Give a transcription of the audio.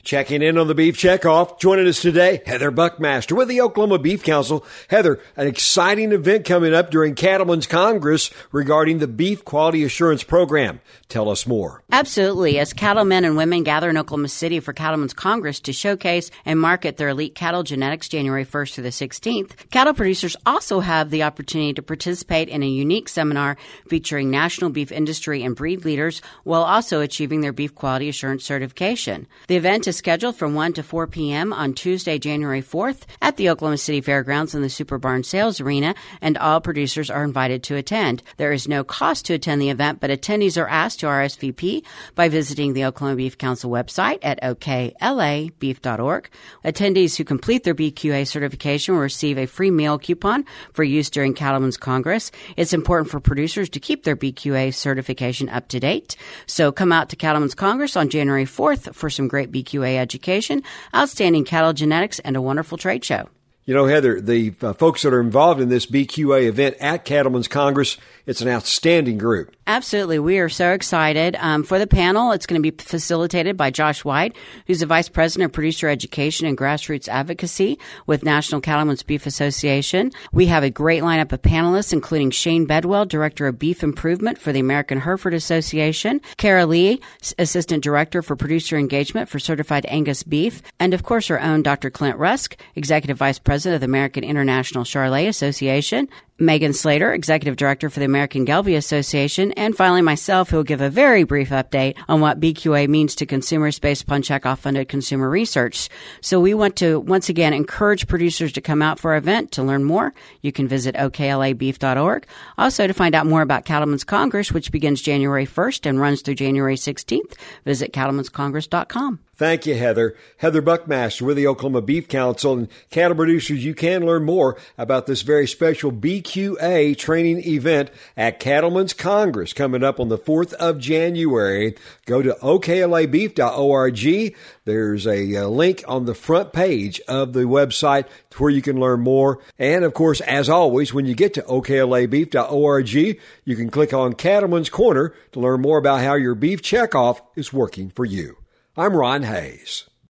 Checking in on the Beef Checkoff. Joining us today, Heather Buckmaster with the Oklahoma Beef Council. Heather, an exciting event coming up during Cattlemen's Congress regarding the Beef Quality Assurance Program. Tell us more. Absolutely. As cattlemen and women gather in Oklahoma City for Cattlemen's Congress to showcase and market their elite cattle genetics January 1st through the 16th, cattle producers also have the opportunity to participate in a unique seminar featuring national beef industry and breed leaders while also achieving their beef quality assurance certification. The event is scheduled from 1 to 4 p.m. on Tuesday, January 4th at the Oklahoma City Fairgrounds in the Super Barn Sales Arena, and all producers are invited to attend. There is no cost to attend the event, but attendees are asked to RSVP by visiting the Oklahoma Beef Council website at oklabeef.org. Attendees who complete their BQA certification will receive a free meal coupon for use during Cattlemen's Congress. It's important for producers to keep their BQA certification up to date. So come out to Cattlemen's Congress on January 4th for some great BQA education, outstanding cattle genetics, and a wonderful trade show. You know, Heather, the folks that are involved in this BQA event at Cattlemen's Congress, it's an outstanding group. Absolutely. We are so excited. For the panel, it's going to be facilitated by Josh White, who's the Vice President of Producer Education and Grassroots Advocacy with National Cattlemen's Beef Association. We have a great lineup of panelists, including Shane Bedwell, Director of Beef Improvement for the American Hereford Association, Kara Lee, Assistant Director for Producer Engagement for Certified Angus Beef, and of course our own Dr. Clint Rusk, Executive Vice President of the American International Charolais Association, Megan Slater, Executive Director for the American Gelbvieh Association, and finally myself, who will give a very brief update on what BQA means to consumers based upon checkoff-funded consumer research. So we want to, once again, encourage producers to come out for our event. To learn more, you can visit oklabeef.org. Also, to find out more about Cattlemen's Congress, which begins January 1st and runs through January 16th, visit cattlemenscongress.com. Thank you, Heather. Heather Buckmaster with the Oklahoma Beef Council. And cattle producers, you can learn more about this very special BQA training event at Cattlemen's Congress coming up on the 4th of January. Go to oklabeef.org. There's a link on the front page of the website where you can learn more. And, of course, as always, when you get to oklabeef.org, you can click on Cattlemen's Corner to learn more about how your beef checkoff is working for you. I'm Ron Hayes.